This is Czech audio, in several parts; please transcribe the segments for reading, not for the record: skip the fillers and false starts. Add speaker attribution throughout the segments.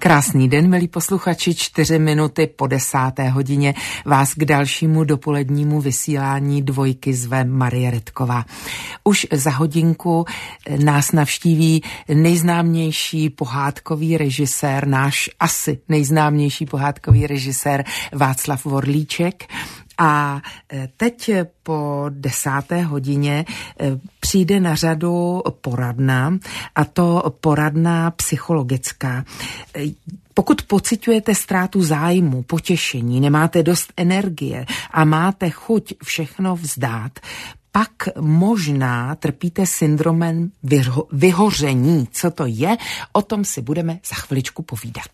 Speaker 1: Krásný den, milí posluchači, 4 minuty po 10. hodině vás k dalšímu dopolednímu vysílání Dvojky zve Marie Redková. Už za hodinku nás navštíví nejznámější pohádkový režisér, náš asi nejznámější pohádkový režisér Václav Vorlíček. A teď po 10. hodině přijde na řadu poradna, a to poradna psychologická. Pokud pociťujete ztrátu zájmu, potěšení, nemáte dost energie a máte chuť všechno vzdát, pak možná trpíte syndromem vyhoření. Co to je? O tom si budeme za chviličku povídat.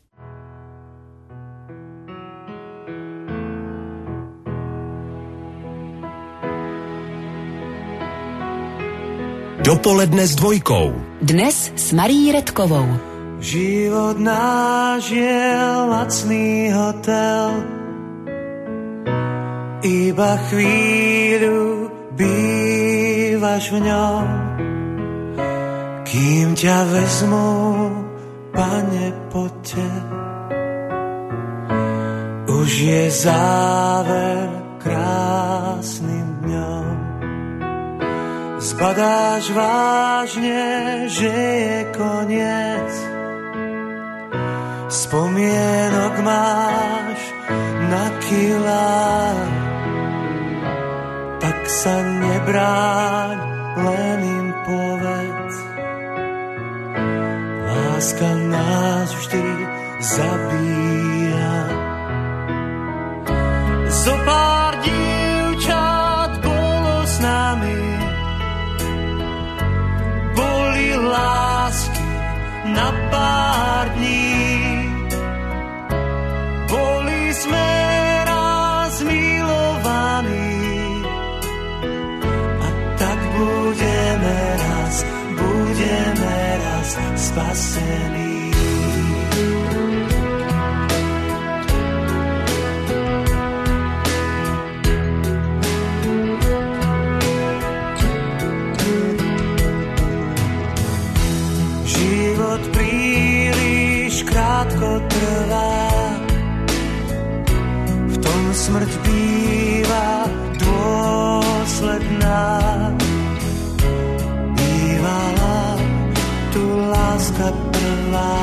Speaker 2: Dopoledne s Dvojkou.
Speaker 3: Dnes s Marií Redkovou.
Speaker 4: Život náš je lacný hotel, iba chvíľu bývaš v ňom, kým ťa vezmú, Pane, poďte. Už je záver krásnym dňom. Zbadáš vážne, že je koniec. Spomienok máš na kilá, tak sa nebráň, len im povedz. Láska nás vždy zabíja. Zopár dievčat bolo s nami, boli lásky na pár dní. Boli sme raz milovaní a tak budeme raz spasení. Život príliš krátko trvá, v tom smrť býva dôsledná. Bývala tu láska prvá,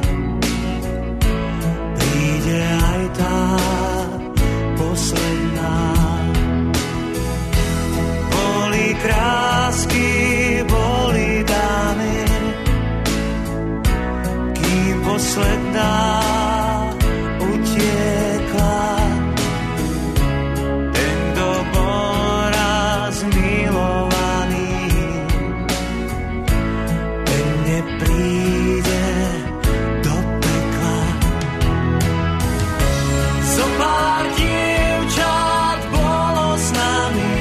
Speaker 4: príde aj tá posledná. Boli krásky, boli dámy, kým posledná utiekla. Ten, kto bol raz milovaný, ten nepríde do pekla. Zopár dievčat bolo s nami,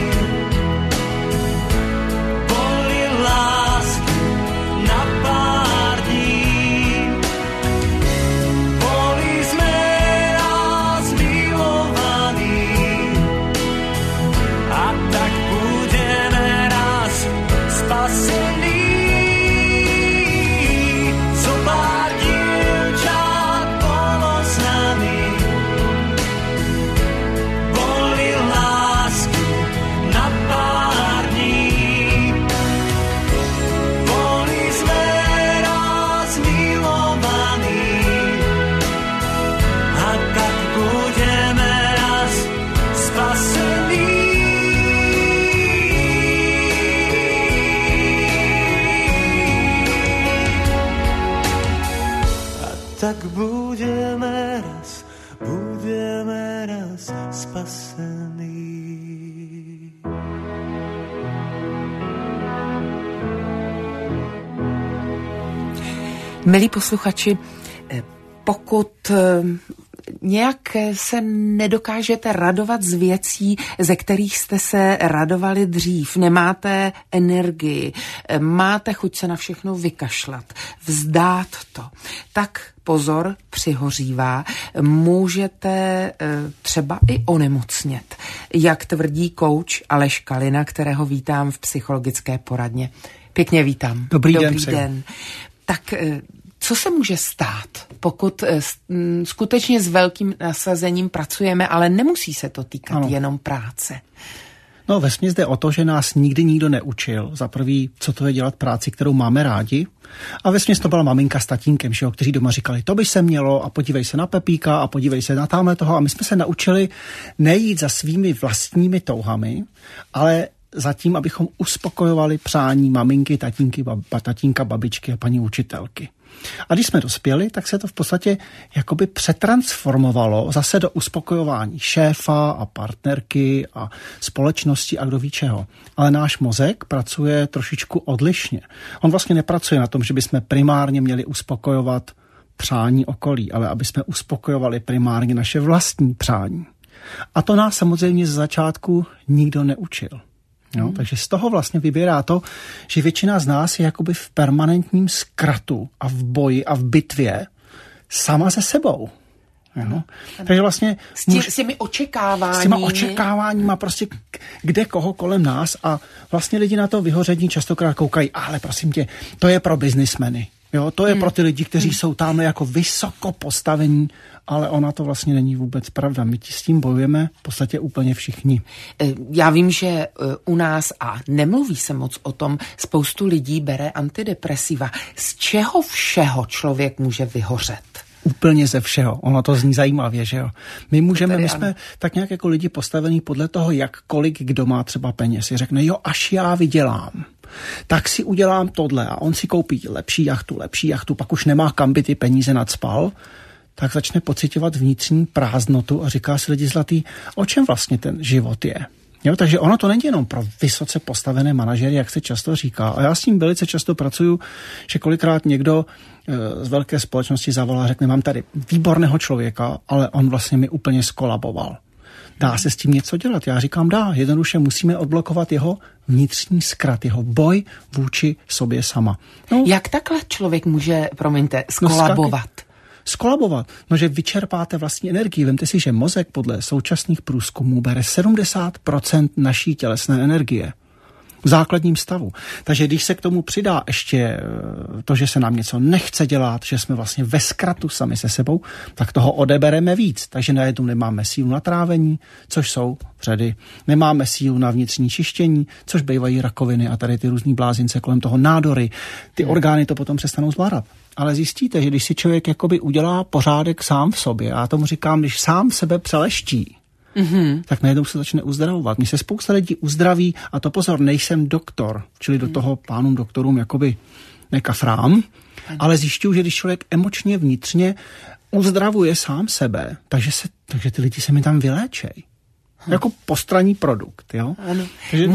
Speaker 4: boli lásky na pár dní. Boli sme raz milovaní a tak budeme raz spasení. Zopár dievčat bolo s nami, boli lásky na pár dní. Boli sme raz milovaní a tak budeme raz spasení. A tak budeme raz spasení.
Speaker 1: Milí posluchači, pokud nějak se nedokážete radovat z věcí, ze kterých jste se radovali dřív, nemáte energii, máte chuť se na všechno vykašlat, vzdát to, tak pozor, přihořívá, můžete třeba i onemocnět, jak tvrdí kouč Aleš Kalina, kterého vítám v psychologické poradně. Pěkně vítám.
Speaker 5: Dobrý den.
Speaker 1: Tak Co se může stát, pokud skutečně s velkým nasazením pracujeme, ale nemusí se to týkat jenom práce?
Speaker 2: No, vesměs jde o to, že nás nikdy nikdo neučil. Za prvý, co to je dělat práci, kterou máme rádi. A vesměs to byla maminka s tatínkem, že jo, kteří doma říkali, to by se mělo a podívej se na Pepíka a podívej se na tamhle toho. A my jsme se naučili nejít za svými vlastními touhami, ale za tím, abychom uspokojovali přání maminky, tatínka, babičky a paní učitelky. A když jsme dospěli, tak se to v podstatě jakoby přetransformovalo zase do uspokojování šéfa a partnerky a společnosti a kdo ví čeho. Ale náš mozek pracuje trošičku odlišně. On vlastně nepracuje na tom, že bychom primárně měli uspokojovat přání okolí, ale aby jsme uspokojovali primárně naše vlastní přání. A to nás samozřejmě z začátku nikdo neučil. Jo, takže z toho vlastně vybírá to, že většina z nás je jakoby v permanentním zkratu a v boji a v bitvě sama se sebou. Jo? Takže vlastně
Speaker 1: s těmi očekáváními.
Speaker 2: S těma očekáváníma prostě kde koho kolem nás a vlastně lidi na to vyhoření častokrát koukají, ale prosím tě, to je pro biznismeny. Jo, to je pro ty lidi, kteří jsou tam jako vysoko postavení, ale ona to vlastně není vůbec pravda. My s tím bojujeme v podstatě úplně všichni.
Speaker 1: Já vím, že u nás, a nemluví se moc o tom, spoustu lidí bere antidepresiva. Z čeho všeho člověk může vyhořet?
Speaker 2: Úplně ze všeho. Ono to zní zajímavě, že jo. My jsme tak nějak jako lidi postavení podle toho, jak kolik kdo má třeba peněz. Řekne, jo, až já vydělám, tak si udělám tohle a on si koupí lepší jachtu, pak už nemá kam by ty peníze nadspal, tak začne pociťovat vnitřní prázdnotu a říká si lidi zlatý, o čem vlastně ten život je. Jo, takže ono to není jenom pro vysoce postavené manažery, jak se často říká. A já s tím velice často pracuju, že kolikrát někdo z velké společnosti zavolá a řekne, mám tady výborného člověka, ale on vlastně mi úplně skolaboval. Dá se s tím něco dělat? Já říkám, dá. Jednoduše musíme odblokovat jeho vnitřní zkrat, jeho boj vůči sobě sama.
Speaker 1: No, jak takhle člověk může, skolabovat?
Speaker 2: Skolabovat. No, že vyčerpáte vlastní energii. Vemte si, že mozek podle současných průzkumů bere 70% naší tělesné energie v základním stavu. Takže když se k tomu přidá ještě to, že se nám něco nechce dělat, že jsme vlastně ve zkratu sami se sebou, tak toho odebereme víc. Takže najednou nemáme sílu na trávení, což jsou vředy. Nemáme sílu na vnitřní čištění, což bývají rakoviny a tady ty různý blázince kolem toho, nádory. Ty orgány to potom přestanou zvládat. Ale zjistíte, že když si člověk jakoby udělá pořádek sám v sobě, já tomu říkám, když sám sebe přeleští, tak najednou se začne uzdravovat. Mně se spousta lidí uzdraví a to pozor, nejsem doktor, čili do toho pánům doktorům jakoby nekafrám, ale zjišťuju, že když člověk emočně vnitřně uzdravuje sám sebe, takže ty lidi se mi tam vyléčejí. Jako postranní produkt, jo?
Speaker 1: Ano.
Speaker 2: Takže,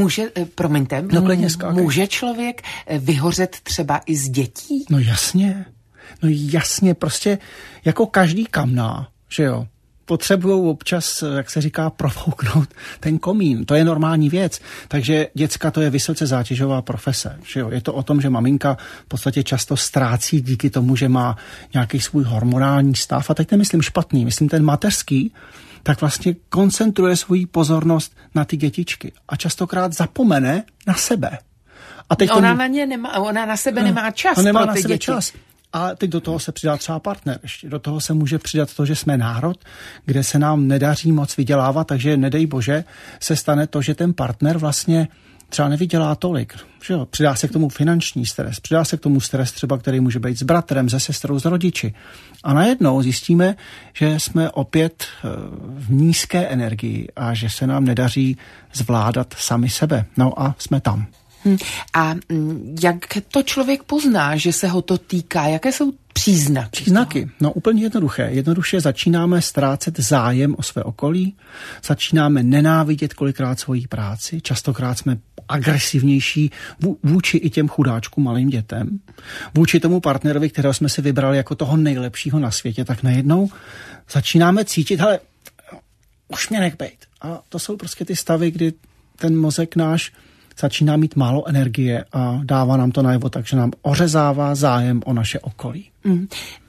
Speaker 1: může člověk vyhořet třeba i z dětí?
Speaker 2: No jasně, prostě jako každý kamna, že jo? Potřebují občas, jak se říká, profouknout ten komín. To je normální věc. Takže děcka to je vysoce zátěžová profese. Že jo? Je to o tom, že maminka v podstatě často ztrácí díky tomu, že má nějaký svůj hormonální stav. A teď nemyslím špatný, myslím ten mateřský, tak vlastně koncentruje svou pozornost na ty dětičky. A častokrát zapomene na sebe. A teď
Speaker 1: ona na sebe nemá čas.
Speaker 2: Nemá na sebe čas. A teď do toho se přidá třeba partner. Ještě do toho se může přidat to, že jsme národ, kde se nám nedaří moc vydělávat, takže nedej bože se stane to, že ten partner vlastně třeba nevydělá tolik. Že jo? Přidá se k tomu finanční stres, přidá se k tomu stres třeba, který může být s bratrem, se sestrou, s rodiči. A najednou zjistíme, že jsme opět v nízké energii a že se nám nedaří zvládat sami sebe. No a jsme tam.
Speaker 1: A jak to člověk pozná, že se ho to týká? Jaké jsou příznaky?
Speaker 2: Příznaky? No úplně jednoduché. Jednoduše začínáme ztrácet zájem o své okolí, začínáme nenávidět kolikrát svoji práci, častokrát jsme agresivnější vůči i těm chudáčkům, malým dětem, vůči tomu partnerovi, kterého jsme si vybrali jako toho nejlepšího na světě, tak najednou začínáme cítit, hele, už mě nech bejt. A to jsou prostě ty stavy, kdy ten mozek náš začíná mít málo energie a dává nám to najevo, takže nám ořezává zájem o naše okolí.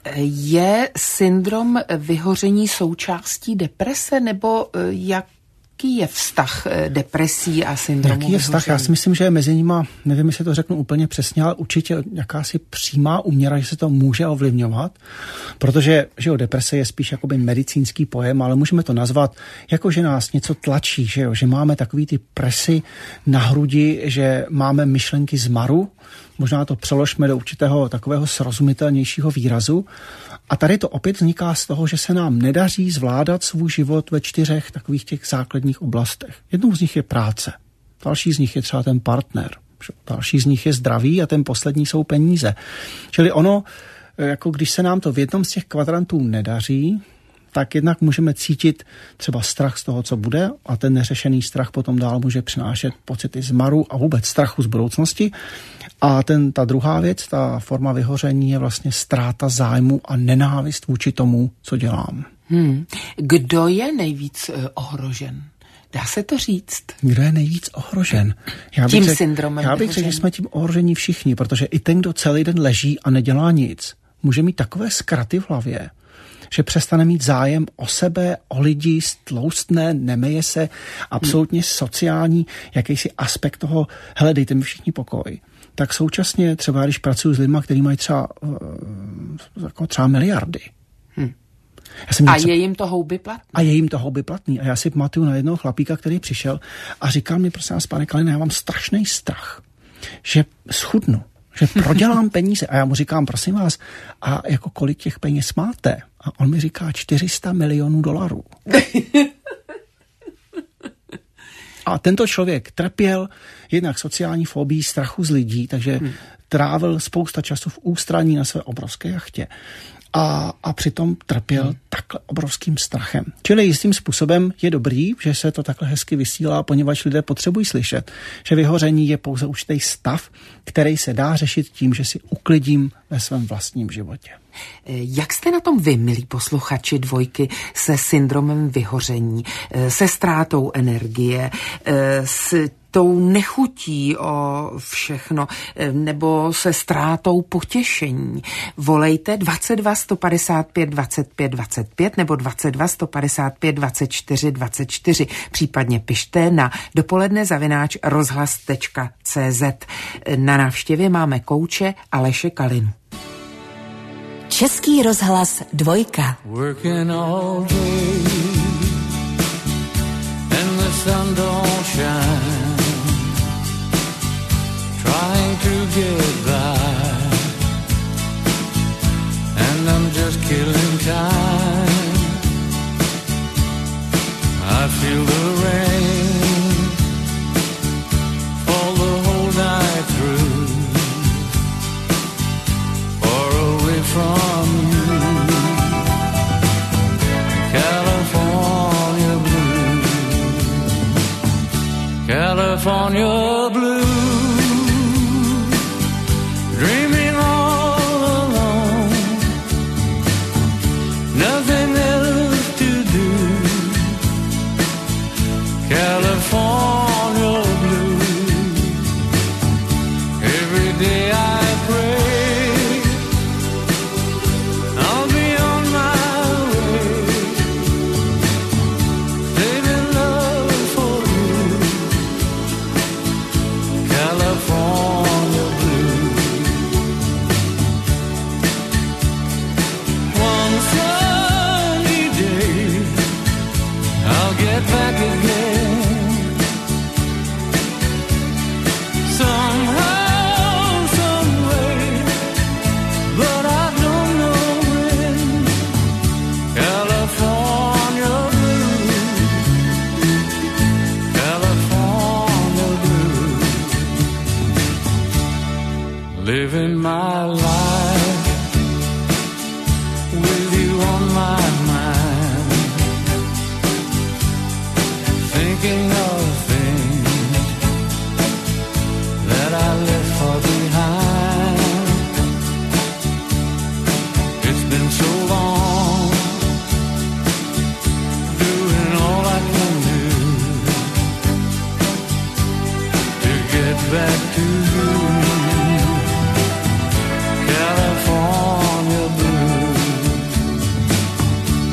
Speaker 1: Je syndrom vyhoření součástí deprese, nebo jak Jaký je vztah depresí a syndromu
Speaker 2: Jaký je vztah? Já si myslím, že je mezi nima, nevím, jestli to řeknu úplně přesně, ale určitě jakási přímá úměra, že se to může ovlivňovat, protože že jo, deprese je spíš jakoby medicínský pojem, ale můžeme to nazvat jako, že nás něco tlačí, že máme takový ty presy na hrudi, že máme myšlenky zmaru, možná to přeložme do určitého takového srozumitelnějšího výrazu. A tady to opět vzniká z toho, že se nám nedaří zvládat svůj život ve 4 takových těch základních oblastech. Jednou z nich je práce, další z nich je třeba ten partner, další z nich je zdraví a ten poslední jsou peníze. Čili ono, jako když se nám to v jednom z těch kvadrantů nedaří, tak jednak můžeme cítit třeba strach z toho, co bude, a ten neřešený strach potom dál může přinášet pocity zmaru a vůbec strachu z budoucnosti. A ta druhá věc, ta forma vyhoření je vlastně ztráta zájmu a nenávist vůči tomu, co dělám.
Speaker 1: Kdo je nejvíc ohrožen? Dá se to říct?
Speaker 2: Kdo je nejvíc ohrožen?
Speaker 1: Syndromem
Speaker 2: Já bych řekl, že jsme tím ohroženi všichni, protože i ten, kdo celý den leží a nedělá nic, může mít takové zkraty v hlavě, že přestane mít zájem o sebe, o lidi, stloustne, nemeje se, absolutně sociální, jakýsi aspekt toho, hele, dejte mi všichni pokoj. Tak současně třeba, když pracuji s lidmi, kteří mají třeba miliardy.
Speaker 1: Je jim to houby platný?
Speaker 2: A je jim to houby platný. A já si pamatuju na jednoho chlapíka, který přišel a říkal mi, prosím vás, pane Kalina, já mám strašný strach, že schudnu, že prodělám peníze. A já mu říkám, prosím vás, a jako kolik těch peněz máte? A on mi říká $400 milionů. A tento člověk trpěl jednak sociální fobii, strachu z lidí, takže trávil spousta času v ústraní na své obrovské jachtě. A přitom trpěl takhle obrovským strachem. Čili jistým způsobem je dobrý, že se to takhle hezky vysílá, poněvadž lidé potřebují slyšet, že vyhoření je pouze určitý stav, který se dá řešit tím, že si uklidím ve svém vlastním životě.
Speaker 1: Jak jste na tom vy, milí posluchači Dvojky, se syndromem vyhoření, se ztrátou energie, s tou nechutí o všechno, nebo se ztrátou potěšení? Volejte 22 155 25 25 nebo 22 155 24 24, případně pište na dopoledne@rozhlas.cz. Na návštěvě máme kouče Aleše Kalinu.
Speaker 3: Český rozhlas Dvojka.
Speaker 4: Working all day and the sun don't shine, trying to get by, and I'm just killing time. I feel the rain fall the whole night through, far away from you, California blue, California blue. Dreaming all alone, nothing else to do. California blue. Every day I pray I'll be on my way, saving love for you. California blue. One sunny day I'll get back again, somehow, some way, but I don't know when. California blue, California blue. Living my life with you on my mind, thinking of things that I left far behind. It's been so long, doing all I can do to get back to you. California blue.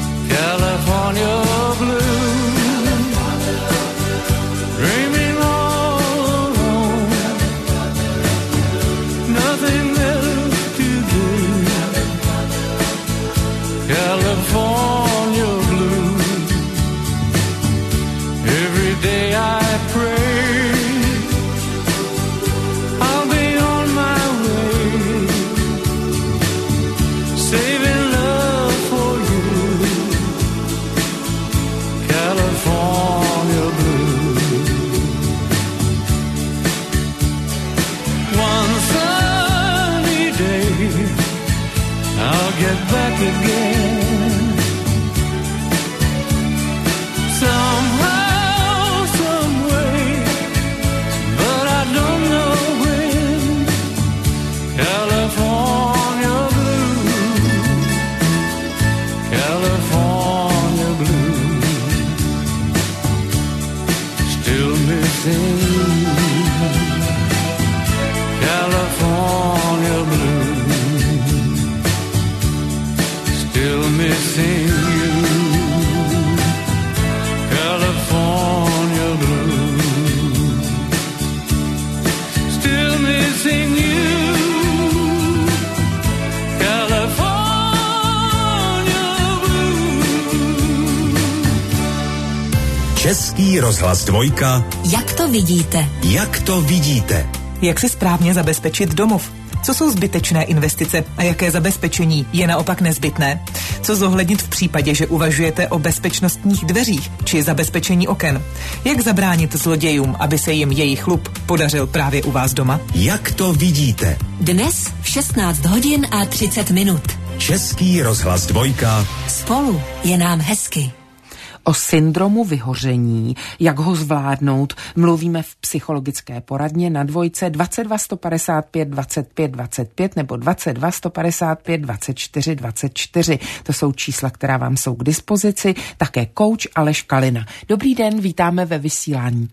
Speaker 5: Český rozhlas Dvojka.
Speaker 3: Jak to vidíte?
Speaker 5: Jak to vidíte?
Speaker 6: Jak si správně zabezpečit domov? Co jsou zbytečné investice a jaké zabezpečení je naopak nezbytné? Co zohlednit v případě, že uvažujete o bezpečnostních dveřích či zabezpečení oken? Jak zabránit zlodějům, aby se jim jejich chlup podařil právě u vás doma?
Speaker 5: Jak to vidíte?
Speaker 3: Dnes v 16 hodin a 30 minut.
Speaker 5: Český rozhlas Dvojka.
Speaker 3: Spolu je nám hezky.
Speaker 1: O syndromu vyhoření, jak ho zvládnout, mluvíme v psychologické poradně na Dvojce 22 155 25 25 nebo 22 155 24 24. To jsou čísla, která vám jsou k dispozici. Také kouč Aleš Kalina. Dobrý den, vítáme ve vysílání.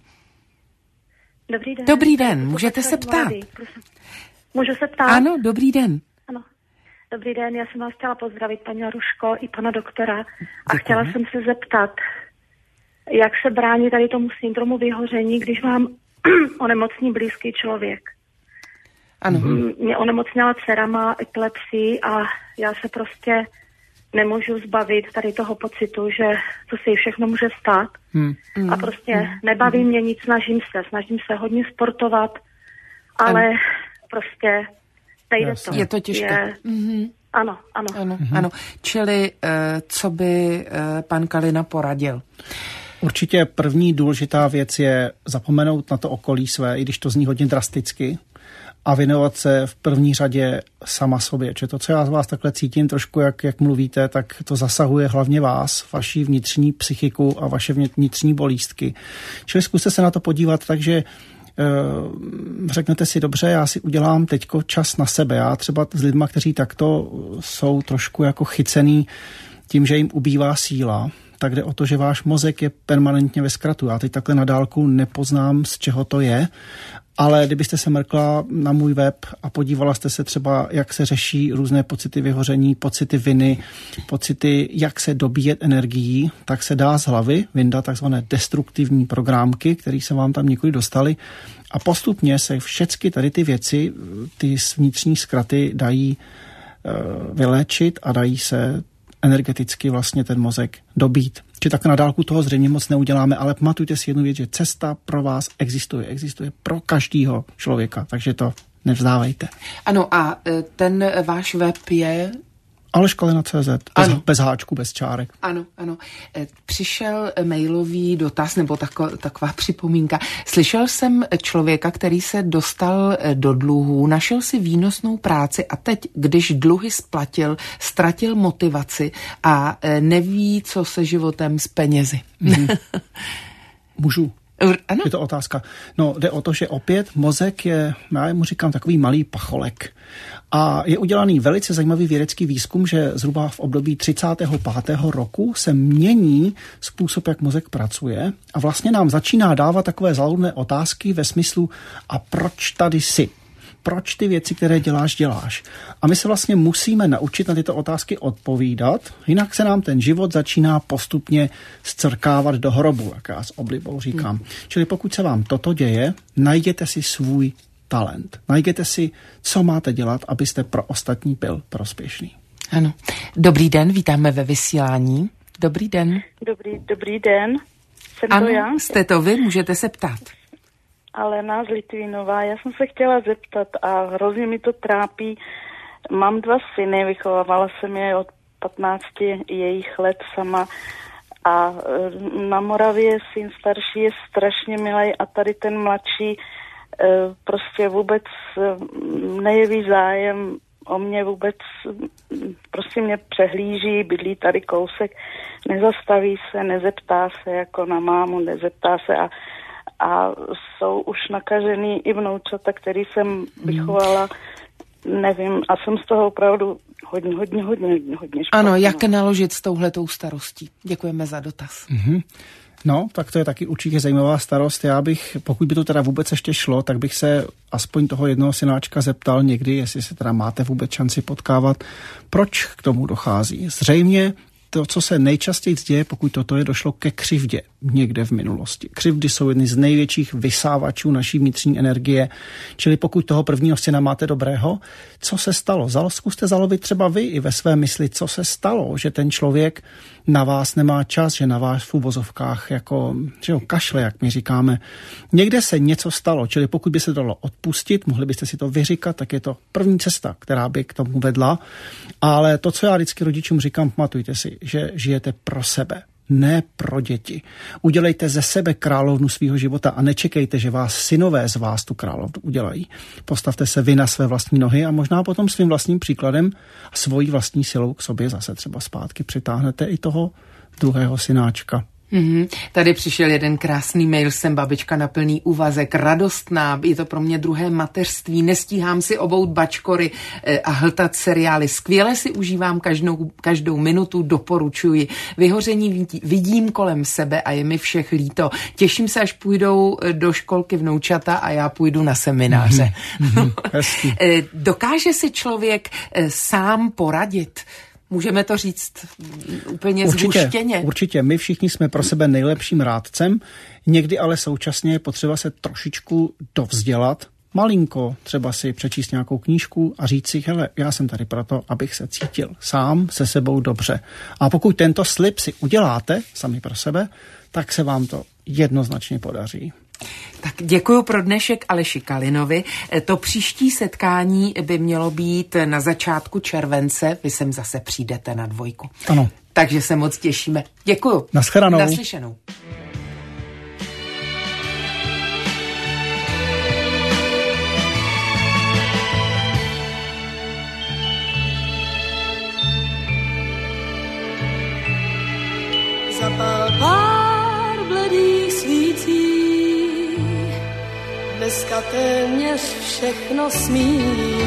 Speaker 7: Dobrý den.
Speaker 1: Dobrý den, můžete se ptát.
Speaker 7: Můžu se ptát?
Speaker 1: Ano, dobrý den.
Speaker 7: Ano. Dobrý den, já jsem vás chtěla pozdravit, paní Laruško, i pana doktora. A chtěla jsem se zeptat, jak se brání tady tomu syndromu vyhoření, když vám onemocní blízký člověk.
Speaker 1: Ano.
Speaker 7: Mě onemocněla dcera, má epilepsii a já se prostě nemůžu zbavit tady toho pocitu, že to se jí všechno může stát. A prostě nebaví mě nic, snažím se hodně sportovat, ale prostě nejde to.
Speaker 1: Je to těžké.
Speaker 7: Ano.
Speaker 1: Ano. Čili co by pan Kalina poradil?
Speaker 2: Určitě první důležitá věc je zapomenout na to okolí své, i když to zní hodně drasticky, a věnovat se v první řadě sama sobě. Čiže to, co já z vás takhle cítím trošku, jak mluvíte, tak to zasahuje hlavně vás, vaši vnitřní psychiku a vaše vnitřní bolístky. Čili zkuste se na to podívat tak, že řeknete si, dobře, já si udělám teďko čas na sebe. Já třeba s lidma, kteří takto jsou trošku jako chycený tím, že jim ubývá síla, tak jde o to, že váš mozek je permanentně ve zkratu. Já teď takhle na dálku nepoznám, z čeho to je, ale kdybyste se mrkla na můj web a podívala jste se třeba, jak se řeší různé pocity vyhoření, pocity viny, pocity, jak se dobíjet energií, tak se dá z hlavy vyndat takzvané destruktivní programky, které se vám tam několik dostali, a postupně se všechny tady ty věci, ty vnitřní zkraty dají vyléčit a dají se energeticky vlastně ten mozek dobít. Či tak na dálku toho zřejmě moc neuděláme, ale pamatujte si jednu věc, že cesta pro vás existuje pro každého člověka, takže to nevzdávejte.
Speaker 1: Ano, a ten váš web je...
Speaker 2: aleškalina.cz, bez háčku, bez čárek.
Speaker 1: Ano. Přišel mailový dotaz, nebo taková připomínka. Slyšel jsem člověka, který se dostal do dluhů, našel si výnosnou práci a teď, když dluhy splatil, ztratil motivaci a neví, co se životem s penězi.
Speaker 2: Můžu?
Speaker 1: Ano.
Speaker 2: Je to otázka. No, jde o to, že opět mozek je, já mu říkám, takový malý pacholek. A je udělaný velice zajímavý vědecký výzkum, že zhruba v období 35. roku se mění způsob, jak mozek pracuje, a vlastně nám začíná dávat takové záludné otázky ve smyslu, a proč tady jsi? Proč ty věci, které děláš? A my se vlastně musíme naučit na tyto otázky odpovídat, jinak se nám ten život začíná postupně zcrkávat do hrobu, jak já s oblibou říkám. Čili pokud se vám toto děje, najděte si svůj talent. Najděte si, co máte dělat, abyste pro ostatní byl prospěšný.
Speaker 1: Ano. Dobrý den, vítáme ve vysílání. Dobrý den.
Speaker 7: Dobrý den. Jsem
Speaker 1: ano,
Speaker 7: to já?
Speaker 1: Jste to vy, můžete se ptát.
Speaker 7: Alena z Litvínová. Já jsem se chtěla zeptat a hrozně mi to trápí. Mám 2 syny, vychovávala jsem je od 15 jejich let sama a na Moravě syn starší je strašně milý a tady ten mladší prostě vůbec nejeví zájem o mě, vůbec prostě mě přehlíží, bydlí tady kousek, nezastaví se, nezeptá se jako na mámu, nezeptá se a jsou už nakažený i vnoučata, který jsem vychovala, nevím, a jsem z toho opravdu hodně špatná.
Speaker 1: Ano, jak naložit s touhletou starostí? Děkujeme za dotaz.
Speaker 2: No, tak to je taky určitě zajímavá starost. Já bych, pokud by to teda vůbec ještě šlo, tak bych se aspoň toho jednoho synáčka zeptal někdy, jestli se teda máte vůbec šanci potkávat, proč k tomu dochází. Zřejmě to, co se nejčastěji děje, pokud toto je, došlo ke křivdě někde v minulosti. Křivdy jsou jedny z největších vysávačů naší vnitřní energie, čili pokud toho prvního syna máte dobrého, co se stalo? Zkuste zalovit třeba vy i ve své mysli, co se stalo, že ten člověk na vás nemá čas, že na vás v uvozovkách jako, že ho kašle, jak my říkáme. Někde se něco stalo, čili pokud by se dalo odpustit, mohli byste si to vyříkat, tak je to první cesta, která by k tomu vedla. Ale to, co já vždycky rodičům říkám, pamatujte si, že žijete pro sebe, ne pro děti. Udělejte ze sebe královnu svého života a nečekejte, že vás synové z vás tu královnu udělají. Postavte se vy na své vlastní nohy a možná potom svým vlastním příkladem a svojí vlastní silou k sobě zase třeba zpátky přitáhnete i toho druhého synáčka.
Speaker 1: Tady přišel jeden krásný mail, jsem babička na plný úvazek, radostná, je to pro mě druhé mateřství, nestíhám si obout bačkory a hltat seriály, skvěle si užívám každou minutu, doporučuji. Vyhoření vidím kolem sebe a je mi všech líto. Těším se, až půjdou do školky vnoučata a já půjdu na semináře. Dokáže si člověk sám poradit? Můžeme to říct úplně zhuštěně.
Speaker 2: Určitě. My všichni jsme pro sebe nejlepším rádcem, někdy ale současně je potřeba se trošičku dovzdělat, malinko, třeba si přečíst nějakou knížku a říct si, hele, já jsem tady proto, abych se cítil sám se sebou dobře. A pokud tento slib si uděláte sami pro sebe, tak se vám to jednoznačně podaří.
Speaker 1: Tak děkuji pro dnešek Aleši Kalinovi. To příští setkání by mělo být na začátku července. Vy sem zase přijdete na Dvojku.
Speaker 2: Ano.
Speaker 1: Takže se moc těšíme. Děkuji.
Speaker 2: Naschledanou.
Speaker 1: Naslyšenou.
Speaker 8: Zapal pár bledých svící, dneska téměř všechno smí.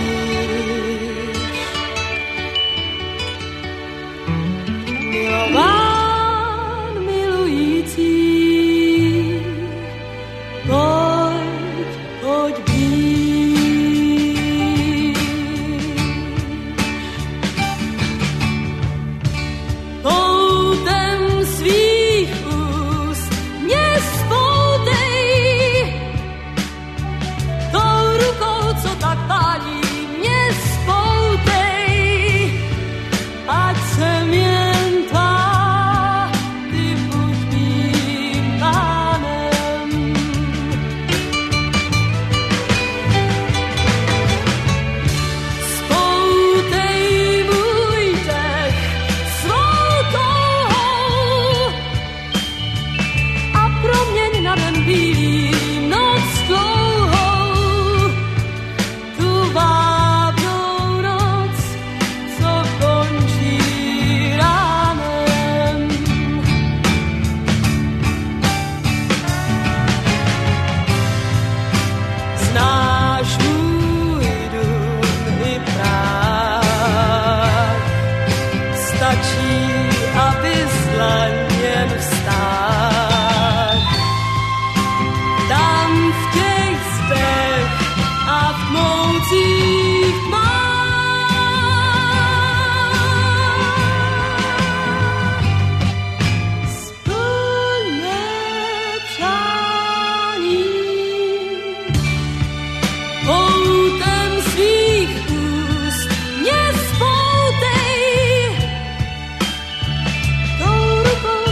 Speaker 8: Milován milující, pojď být. Poutem svých úst mě spoutej, tou rukou, co tak pálí, mě spoutej, ať jsem jen tvá, ty buď mým pánem. Spoutej můj dech svou touhou a proměň na den bílý noc dlouhou, tu vábnou noc, co končí ránem. Znáš můj dům i práh, stačí, aby zlaněn vstáh. Tam v těch zdech a v tmoucích tmách splň mé přání. Poutem svých úst mě spoutej, tou rukou,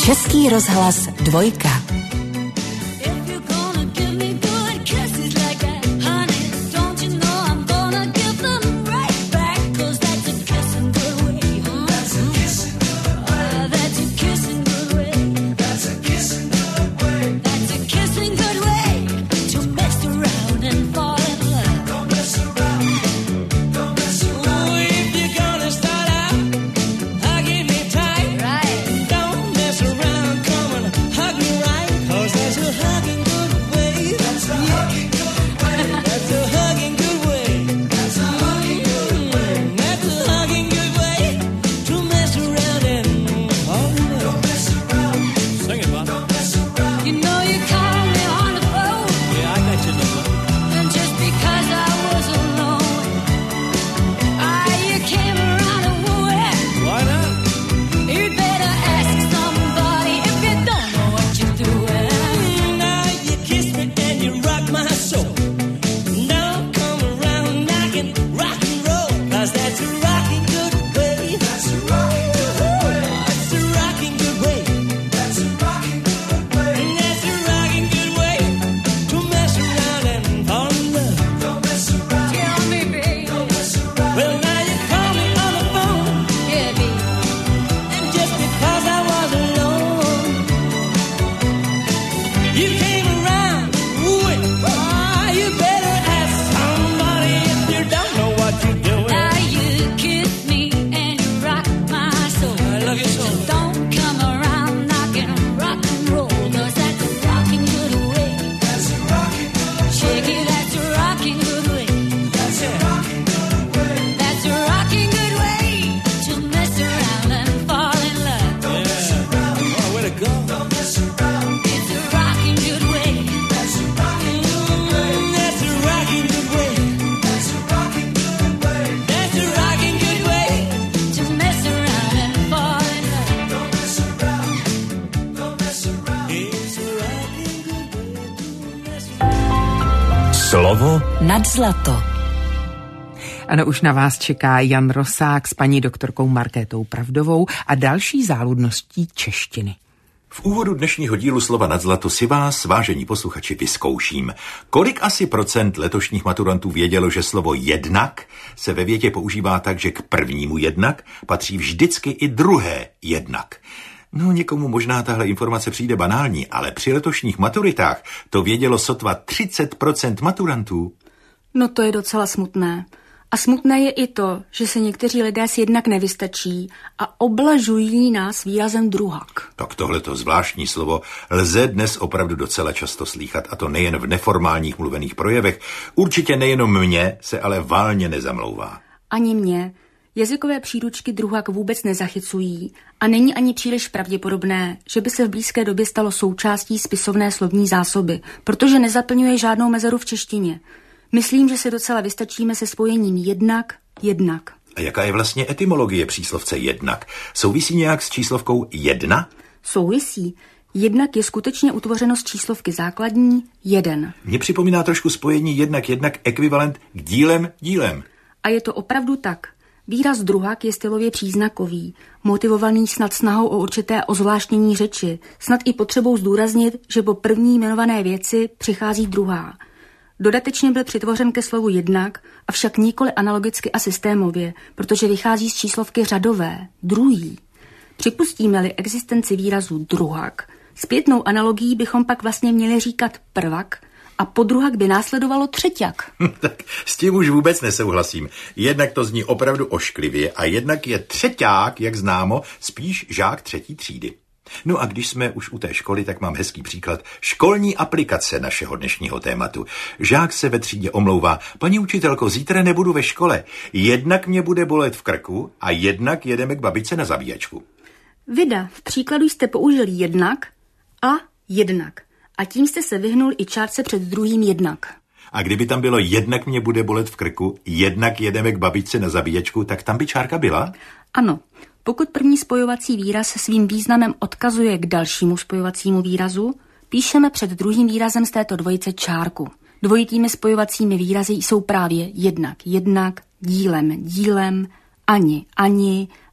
Speaker 3: Český rozhlas 2.
Speaker 5: Slovo
Speaker 3: nad zlato.
Speaker 1: Ano, už na vás čeká Jan Rosák s paní doktorkou Markétou Pravdovou a další záludností češtiny.
Speaker 9: V úvodu dnešního dílu Slova nad zlato si vás, vážení posluchači, vyzkouším. Kolik asi procent letošních maturantů vědělo, že slovo jednak se ve větě používá tak, že k prvnímu jednak patří vždycky i druhé jednak? No, někomu možná tahle informace přijde banální, ale při letošních maturitách to vědělo sotva 30% maturantů.
Speaker 10: No to je docela smutné. A smutné je i to, že se někteří lidé si jednak nevystačí a oblažují nás výrazem druhak.
Speaker 9: Tak tohleto zvláštní slovo lze dnes opravdu docela často slýchat, a to nejen v neformálních mluvených projevech. Určitě nejenom mně se ale valně nezamlouvá.
Speaker 10: Ani mě. Jazykové příručky druhak vůbec nezachycují a není ani příliš pravděpodobné, že by se v blízké době stalo součástí spisovné slovní zásoby, protože nezaplňuje žádnou mezeru v češtině. Myslím, že se docela vystačíme se spojením jednak.
Speaker 9: A jaká je vlastně etymologie příslovce jednak? Souvisí nějak s číslovkou 1?
Speaker 10: Souvisí. Jednak je skutečně utvořeno z číslovky základní 1.
Speaker 9: Mně připomíná trošku spojení jednak ekvivalent k dílem.
Speaker 10: A je to opravdu tak. Výraz druhak je stylově příznakový, motivovaný snad snahou o určité ozvláštnění řeči, snad i potřebou zdůraznit, že po první jmenované věci přichází druhá. Dodatečně byl přitvořen ke slovu jednak, avšak nikoli analogicky a systémově, protože vychází z číslovky řadové, druhý. Připustíme-li existenci výrazu druhak, zpětnou analogií bychom pak vlastně měli říkat prvak a po druhak by následovalo třeťak.
Speaker 9: Tak s tím už vůbec nesouhlasím. Jednak to zní opravdu ošklivě a jednak je třeťák, jak známo, spíš žák 3. třídy. No a když jsme už u té školy, tak mám hezký příklad školní aplikace našeho dnešního tématu. Žák se ve třídě omlouvá: paní učitelko, zítra nebudu ve škole. Jednak mě bude bolet v krku a jednak jedeme k babičce na zabíjačku.
Speaker 10: Vida, v příkladu jste použili jednak a jednak. A tím jste se vyhnul i čárce před druhým jednak.
Speaker 9: A kdyby tam bylo jednak mě bude bolet v krku, jednak jedeme k babičce na zabíjačku, tak tam by čárka byla?
Speaker 10: Ano. Pokud první spojovací výraz svým významem odkazuje k dalšímu spojovacímu výrazu, píšeme před druhým výrazem z této dvojice čárku. Dvojitými spojovacími výrazy jsou právě jednak, dílem, ani,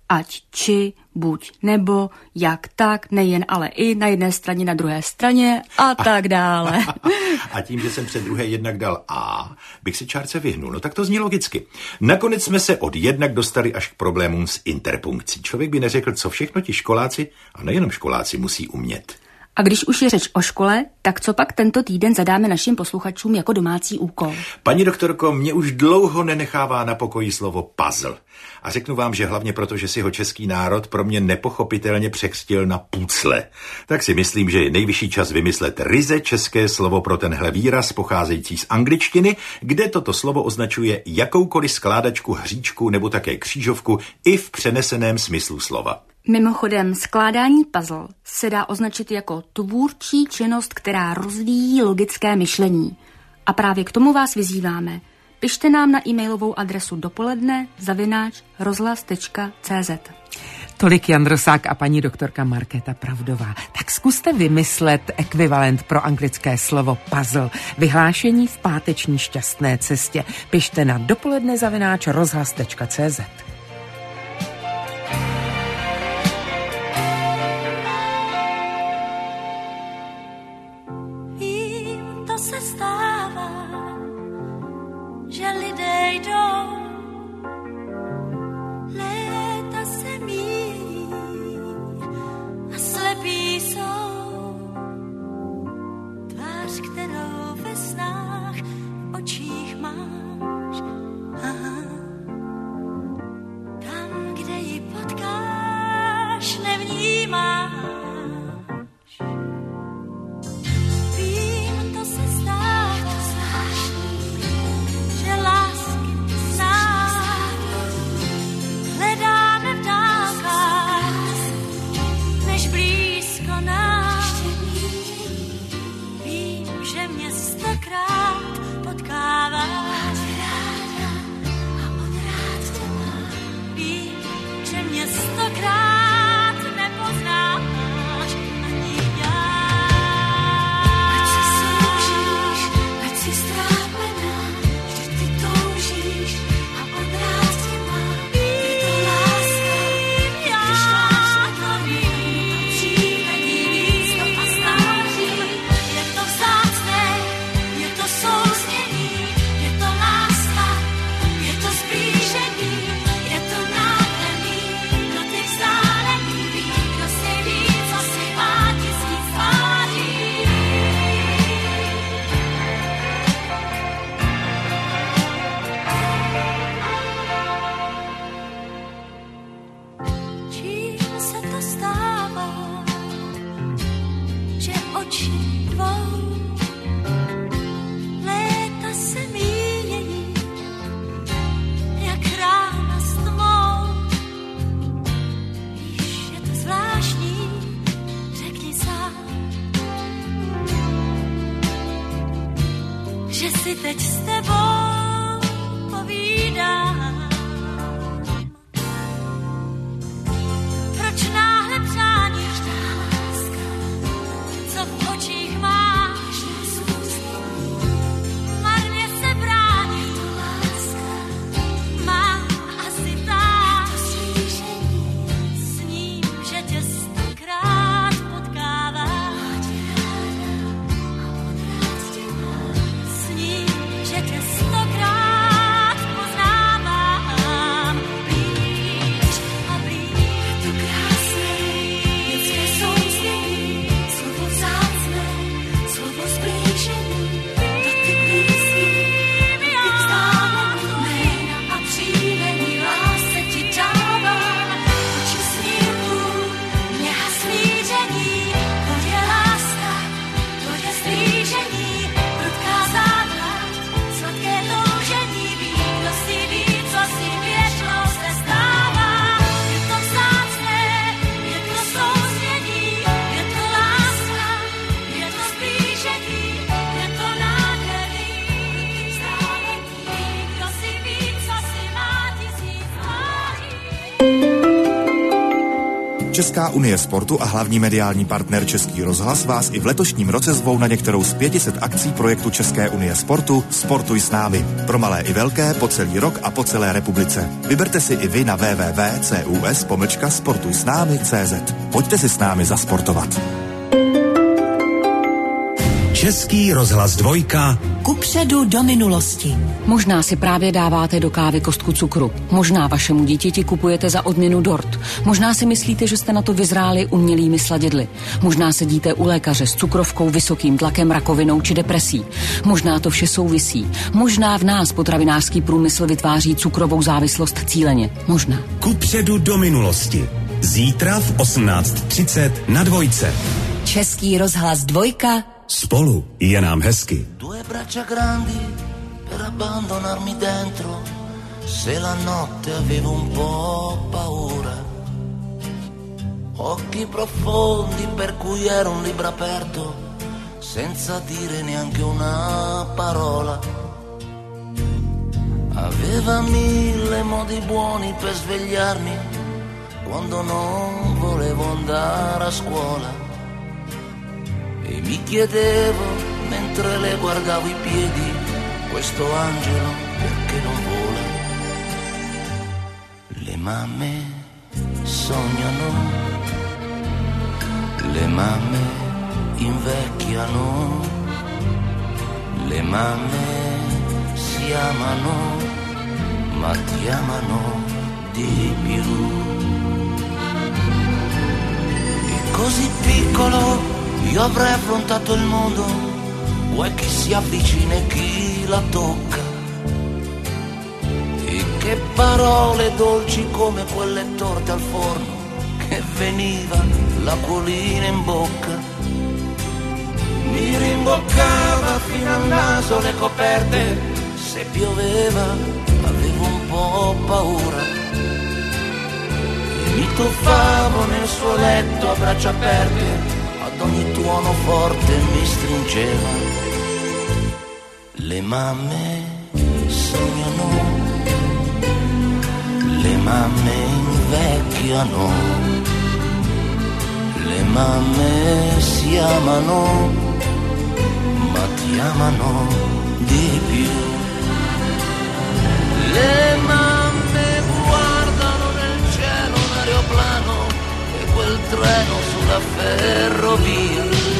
Speaker 10: ať či, buď nebo, jak tak, nejen ale i, na jedné straně, na druhé straně a tak dále.
Speaker 9: A tím, že jsem před druhé jednak dal A, bych si čárce vyhnul. No tak to zní logicky. Nakonec jsme se od jednak dostali až k problémům s interpunkcí. Člověk by neřekl, co všechno ti školáci, a nejenom školáci, musí umět.
Speaker 10: A když už je řeč o škole, tak co pak tento týden zadáme našim posluchačům jako domácí úkol?
Speaker 9: Paní doktorko, mě už dlouho nenechává na pokoji slovo puzzle. A řeknu vám, že hlavně proto, že si ho český národ pro mě nepochopitelně překřtil na pucle. Tak si myslím, že je nejvyšší čas vymyslet ryze české slovo pro tenhle výraz pocházející z angličtiny, kde toto slovo označuje jakoukoliv skládačku, hříčku nebo také křížovku i v přeneseném smyslu slova.
Speaker 10: Mimochodem, skládání puzzle se dá označit jako tvůrčí činnost, která rozvíjí logické myšlení. A právě k tomu vás vyzýváme. Pište nám na e-mailovou adresu dopoledne@rozhlas.cz.
Speaker 1: Tolik Jan Rosák a paní doktorka Markéta Pravdová. Tak zkuste vymyslet ekvivalent pro anglické slovo puzzle. Vyhlášení v páteční šťastné cestě. Pište na dopoledne@rozhlas.cz.
Speaker 11: Že Česká unie sportu a hlavní mediální partner Český rozhlas vás i v letošním roce zvou na některou z 500 akcí projektu České unie sportu Sportuj s námi. Pro malé i velké po celý rok a po celé republice. Vyberte si i vy na www.cus-sportujsnami.cz. Pojďte si s námi zasportovat.
Speaker 5: Český rozhlas 2.
Speaker 3: Kupředu do minulosti.
Speaker 12: Možná si právě dáváte do kávy kostku cukru. Možná vašemu dítěti kupujete za odměnu dort. Možná si myslíte, že jste na to vyzráli umělými sladidly. Možná sedíte u lékaře s cukrovkou, vysokým tlakem, rakovinou či depresí. Možná to vše souvisí. Možná v nás potravinářský průmysl vytváří cukrovou závislost cíleně. Možná.
Speaker 5: Kupředu do minulosti. Zítra v 18:30 na 2.
Speaker 3: Český rozhlas 2.
Speaker 5: Spolu je nám hezky.
Speaker 13: Due braccia grandi per abbandonarmi dentro, se la notte avevo un po' paura. Occhi profondi per cui ero un libro aperto, senza dire neanche una parola. Aveva 1000 modi buoni per svegliarmi quando non volevo andare a scuola. E mi chiedevo, mentre le guardavo i piedi, questo angelo perché non vola? Le mamme sognano, le mamme invecchiano, le mamme si amano, ma ti amano di più. E così piccolo io avrei affrontato il mondo, vuoi chi si avvicina e chi la tocca. E che parole dolci come quelle torte al forno, che veniva l'acquolina in bocca. Mi rimboccava fino al naso le coperte, se pioveva avevo un po' paura. E mi tuffavo nel suo letto a braccia aperte, ad ogni tuono forte mi stringeva. Le mamme sognano, le mamme invecchiano, le mamme si amano, ma ti amano di più. Le mamme guardano nel cielo un aeroplano e quel treno sulla ferrovia.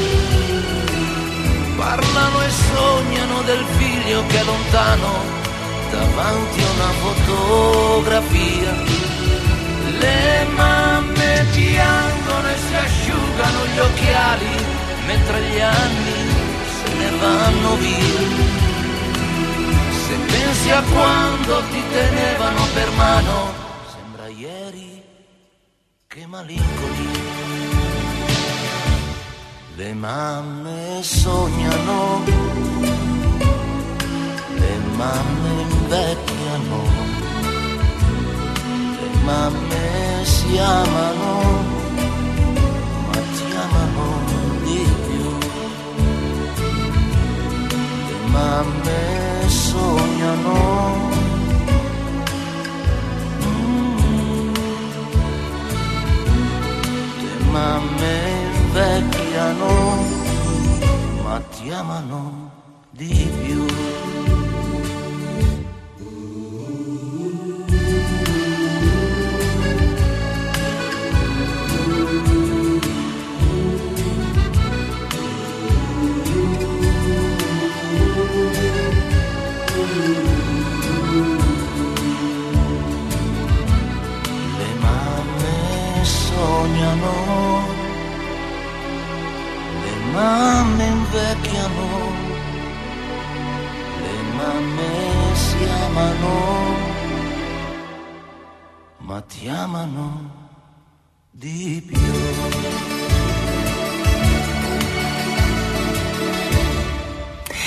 Speaker 13: Parlano e sognano del figlio che è lontano davanti a una fotografia. Le mamme piangono e si asciugano gli occhiali mentre gli anni se ne vanno via. Se pensi a quando ti tenevano per mano, sembra ieri, che malinconia. Le mamme sognano, le mamme invecchiano, le mamme si amano, ma ti amano di più. Le mamme sognano, le mamme invecchiano, ma ti amano di più. Le mamme sognano, le mamme invecchiano, le mamme si amano, ma ti amano di più.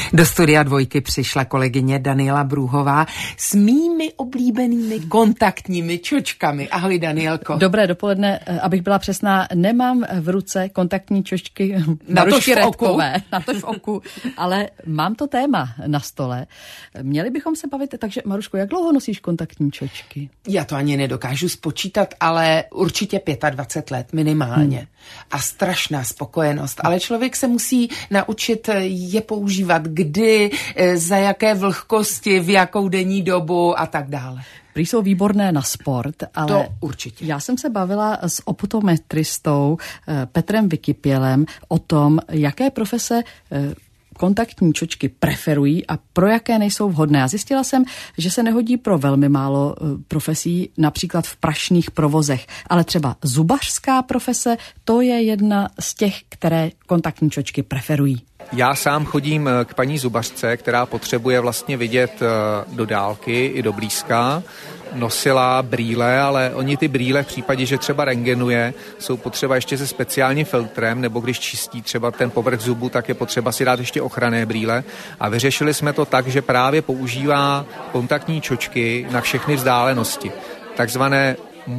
Speaker 1: Do studia Dvojky přišla kolegyně Daniela Brůhová s mými oblíbenými kontaktními čočkami. Ahoj, Danielko.
Speaker 14: Dobré dopoledne, abych byla přesná, nemám v ruce kontaktní čočky Marušky Redkové, natož v oku, ale mám to téma na stole. Měli bychom se bavit, takže Maruško, jak dlouho nosíš kontaktní čočky?
Speaker 1: Já to ani nedokážu spočítat, ale určitě 25 let minimálně. A strašná spokojenost, ale člověk se musí naučit je používat kdy, za jaké vlhkosti, v jakou denní dobu a tak dále.
Speaker 14: Prý jsou výborné na sport, ale
Speaker 1: to určitě.
Speaker 14: Já jsem se bavila s optometristou Petrem Vykipělem o tom, jaké profese kontaktní čočky preferují a pro jaké nejsou vhodné. A zjistila jsem, že se nehodí pro velmi málo profesí, například v prašných provozech. Ale třeba zubařská profese, to je jedna z těch, které kontaktní čočky preferují.
Speaker 15: Já sám chodím k paní zubařce, která potřebuje vlastně vidět do dálky i do blízka. Nosila brýle, ale oni ty brýle v případě, že třeba rentgenuje, jsou potřeba ještě se speciálním filtrem, nebo když čistí třeba ten povrch zubu, tak je potřeba si dát ještě ochranné brýle. A vyřešili jsme to tak, že právě používá kontaktní čočky na všechny vzdálenosti. Takzvané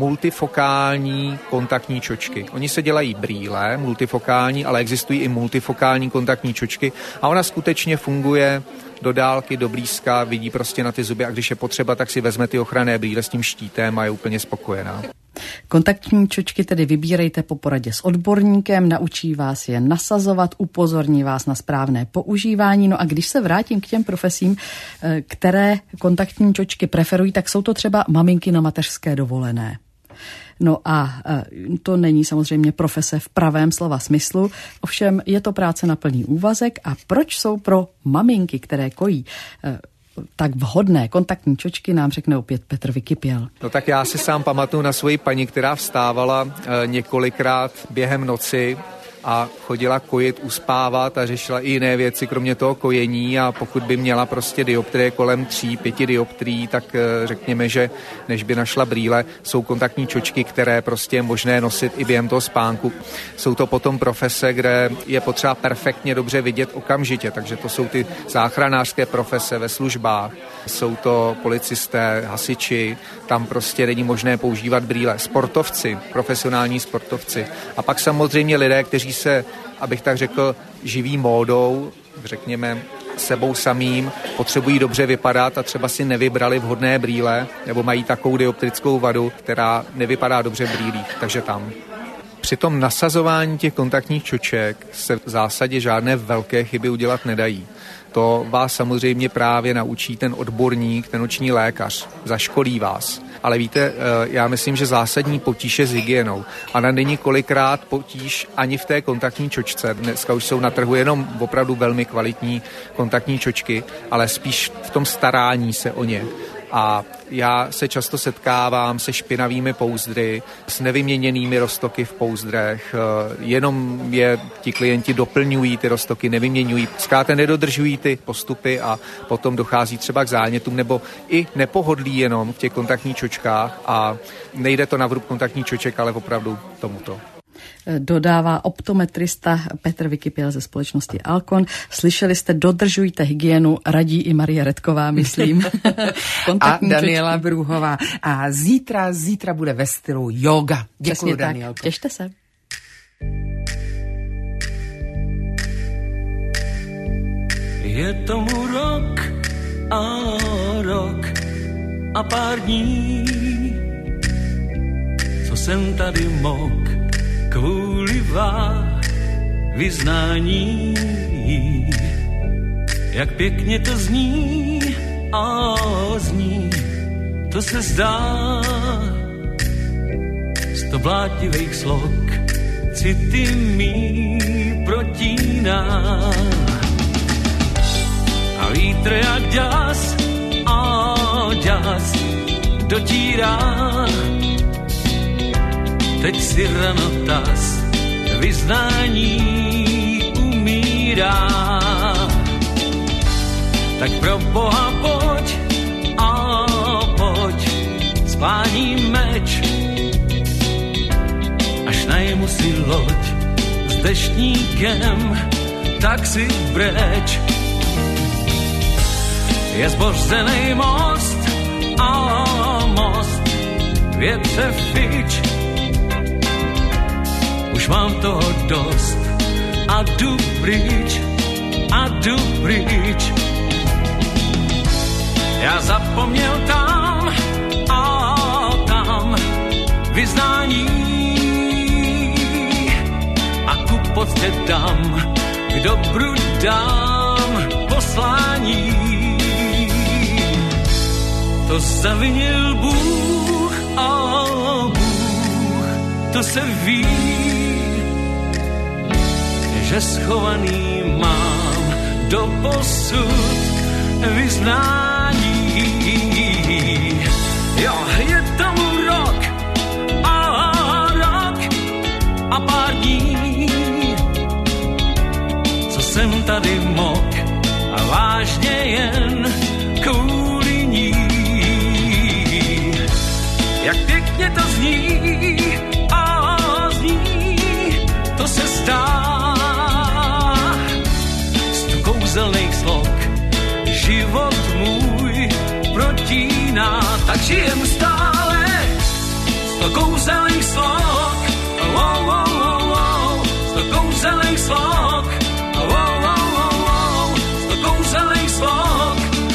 Speaker 15: multifokální kontaktní čočky. Oni se dělají brýle, multifokální, ale existují i multifokální kontaktní čočky a ona skutečně funguje do dálky, do blízka, vidí prostě na ty zuby a když je potřeba, tak si vezme ty ochranné brýle s tím štítem a je úplně spokojená.
Speaker 14: Kontaktní čočky tedy vybírejte po poradě s odborníkem, naučí vás je nasazovat, upozorní vás na správné používání. No a když se vrátím k těm profesím, které kontaktní čočky preferují, tak jsou to třeba maminky na mateřské dovolené. No a to není samozřejmě profese v pravém slova smyslu, ovšem je to práce na plný úvazek. A proč jsou pro maminky, které kojí, tak vhodné kontaktní čočky, nám řekne opět Petr Vykipěl.
Speaker 15: No tak já si sám pamatuju na svoji paní, která vstávala několikrát během noci a chodila kojit, uspávat a řešila i jiné věci, kromě toho kojení a pokud by měla prostě dioptrie kolem 3-5 dioptrií, tak řekněme, že než by našla brýle, jsou kontaktní čočky, které prostě je možné nosit i během toho spánku. Jsou to potom profese, kde je potřeba perfektně dobře vidět okamžitě, takže to jsou ty záchranářské profese ve službách, jsou to policisté, hasiči, tam prostě není možné používat brýle. Sportovci, profesionální sportovci a pak samozřejmě lidé, kteří se, abych tak řekl, živí módou, řekněme, sebou samým, potřebují dobře vypadat a třeba si nevybrali vhodné brýle nebo mají takovou dioptrickou vadu, která nevypadá dobře v brýlích, takže tam. Při tom nasazování těch kontaktních čoček se v zásadě žádné velké chyby udělat nedají. To vás samozřejmě právě naučí ten odborník, ten oční lékař, zaškolí vás. Ale víte, já myslím, že zásadní potíž je s hygienou. A není kolikrát potíž ani v té kontaktní čočce. Dneska už jsou na trhu jenom opravdu velmi kvalitní kontaktní čočky, ale spíš v tom starání se o ně. A já se často setkávám se špinavými pouzdry, s nevyměněnými roztoky v pouzdrech, jenom je ti klienti doplňují ty roztoky, nevyměňují, zkrátka nedodržují ty postupy a potom dochází třeba k zánětům nebo i nepohodlí jenom v těch kontaktních čočkách a nejde to na vrub kontaktních čoček, ale opravdu tomuto.
Speaker 14: Dodává optometrista Petr Vykipěl ze společnosti Alcon. Slyšeli jste, dodržujte hygienu, radí i Marie Redková, myslím.
Speaker 1: A Daniela Brůhová. A zítra bude ve stylu yoga. Děkuji, Danielko.
Speaker 14: Těšte se.
Speaker 8: Je tomu rok a pár dní, co jsem tady mok kvůli vyznání. Jak pěkně to zní a zní, to se zdá. 100 blátivých slok city mý protíná. A vítr jak ďas dotírá. Teď si ranotas vyznání umírá. Tak pro Boha pojď spání meč, až najmu si loď s deštníkem, tak si breč. Je zbořenej most a most větře fič. Už mám toho dost a jdu pryč. Já zapomněl tam a tam vyznání a ku poctě dám, k dobru dám poslání. To zavinil Bůh a Bůh, to se ví, že schovaný mám doposud vyznání. Jo, je tomu rok a pár dní, co jsem tady mok a vážně jen kvůli ní. Jak pěkně to zní a zní, to se zdá z kouzelných slov život můj protíná, tak žijem stále z kouzelných slov, wow, wow, wow, wow, z kouzelných slov, wow, wow, wow, wow, z kouzelných slov.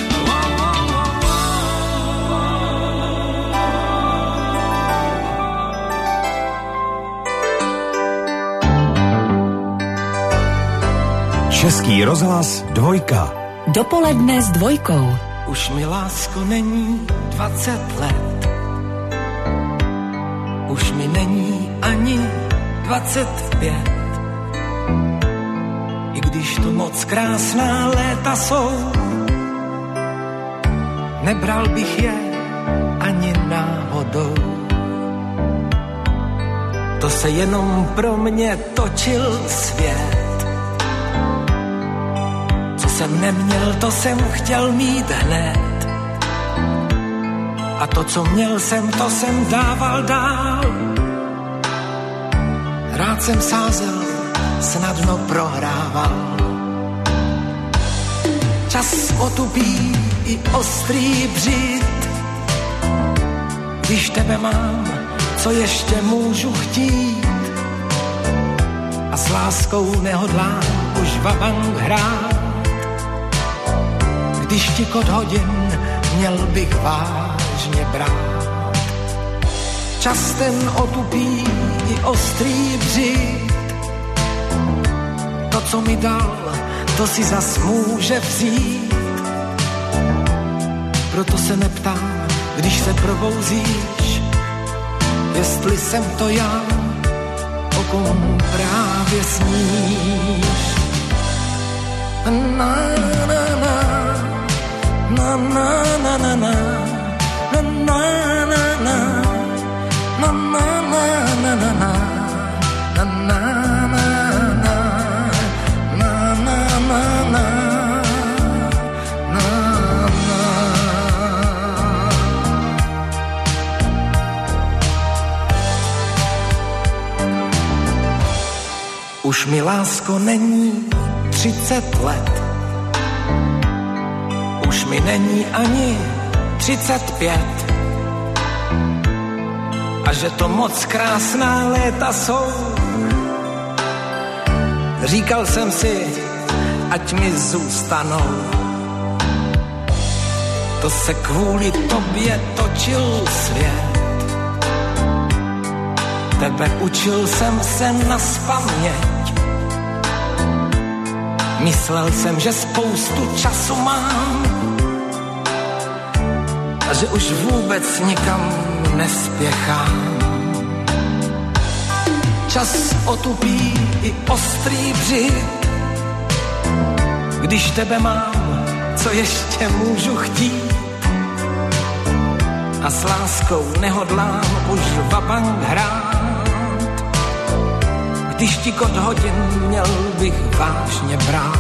Speaker 5: Český rozhlas Dvojka.
Speaker 3: Dopoledne s Dvojkou.
Speaker 13: Už mi, lásko, není 20 let. Už mi není ani 25. I když tu moc krásná léta jsou, nebral bych je ani náhodou. To se jenom pro mě točil svět. Co jsem neměl, to jsem chtěl mít hned. A to, co měl jsem, to jsem dával dál. Rád jsem sázel, snadno prohrával. Čas otupí i ostrý břit. Když tebe mám, co ještě můžu chtít? A s láskou nehodlám už vabank hrát. Když tikot hodin měl bych vážně brát. Čas ten otupí i ostrý břit. To, co mi dal, to si zas může vzít. Proto se neptám, když se probouzíš, jestli jsem to já, o kom právě sníš. Na, na, na. Na na na na na na na na na na na na na na Už mi, lásko, není 30 let. Už mi není ani 35. A že to moc krásná léta jsou. Říkal jsem si, ať mi zůstanou. To se kvůli tobě točil svět. Tebe učil jsem se naspaměť. Myslel jsem, že spoustu času mám a že už vůbec nikam nespěchám. Čas otupí i ostrý břit. Když tebe mám, co ještě můžu chtít? A s láskou nehodlám už vabank hrát. Když tikot hodin měl bych vážně brát.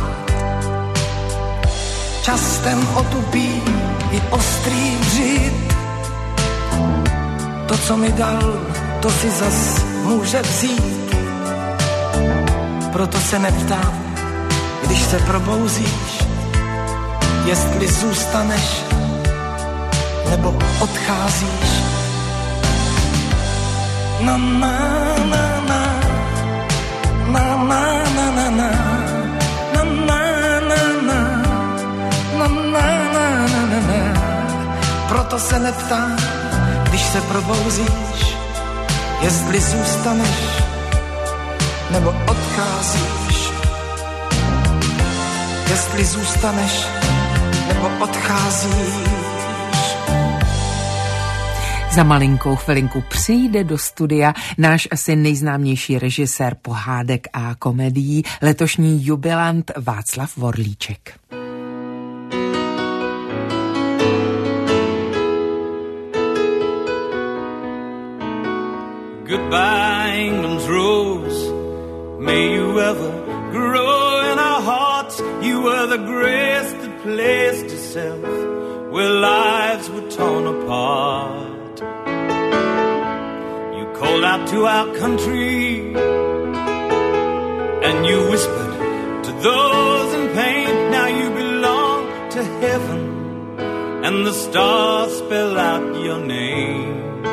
Speaker 13: Čas ten otupí i ostrý břit. To, co mi dal, to si zas může vzít. Proto se neptám, když se probouzíš, jestli zůstaneš nebo odcházíš. Na na na na na na na na na na na na na na na na na. Proto se neptám, když se probouzíš, jestli zůstaneš nebo odcházíš. Jestli zůstaneš nebo odcházíš.
Speaker 1: Za malinkou chvilinku přijde do studia náš asi nejznámější režisér pohádek a komedií, letošní jubilant Václav Vorlíček.
Speaker 8: Goodbye, England's rose. May you ever grow in our hearts. You were the grace that placed itself where lives were torn apart. You called out to our country and you whispered to those in pain. Now you belong to heaven and the stars spell out your name.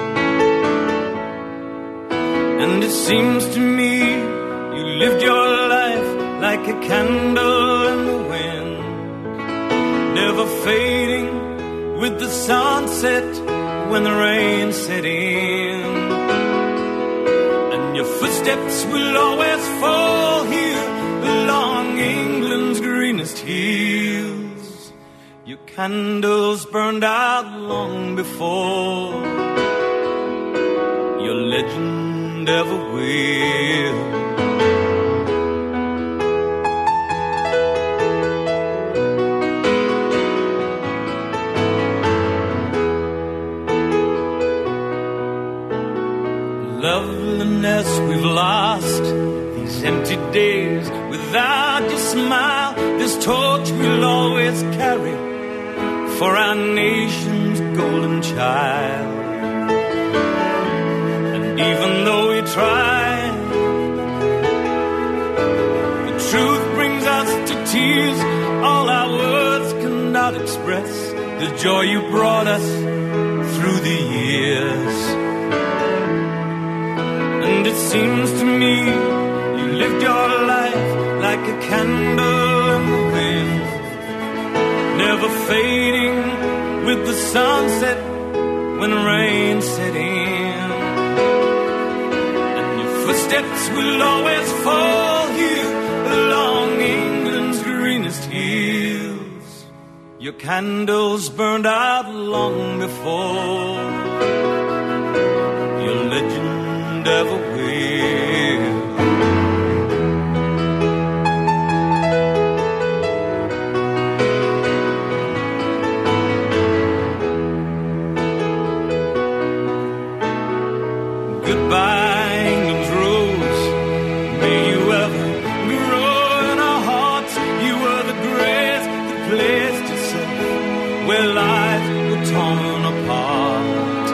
Speaker 8: And it seems to me you lived your life like a candle in the wind, never fading with the sunset when the rain set in. And your footsteps will always fall here along England's greenest hills. Your candles burned out long before your legend ever will. Loveliness we've lost, these empty days without your smile, this torch we'll always carry for our nation's golden child. And even though we try, the truth brings us to tears. All our words cannot express the joy you brought us through the years. And it seems to me you lived your life like a candle in the wind, never fading with the sunset when rain set in. And your footsteps will always fall here along England's greenest hills. Your candles burned out long before your legend ever will. Goodbye, England's rose. May you ever grow in our hearts. You were the grace that placed itself where lives were torn apart.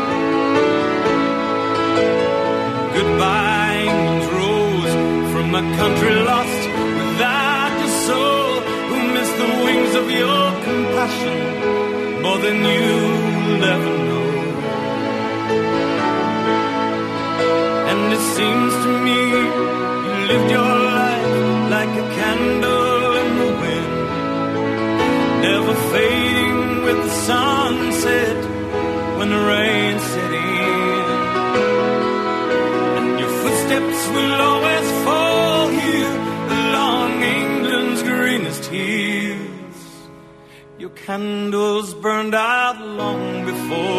Speaker 8: Goodbye, England's rose, from a country lost without your soul, who missed the wings of your compassion more than you'll ever know. And it seems to me you lived your life like a candle in the wind, never fading with the sunset when the rain set in. And your footsteps will always fall here along England's greenest hills. Your candles burned out long before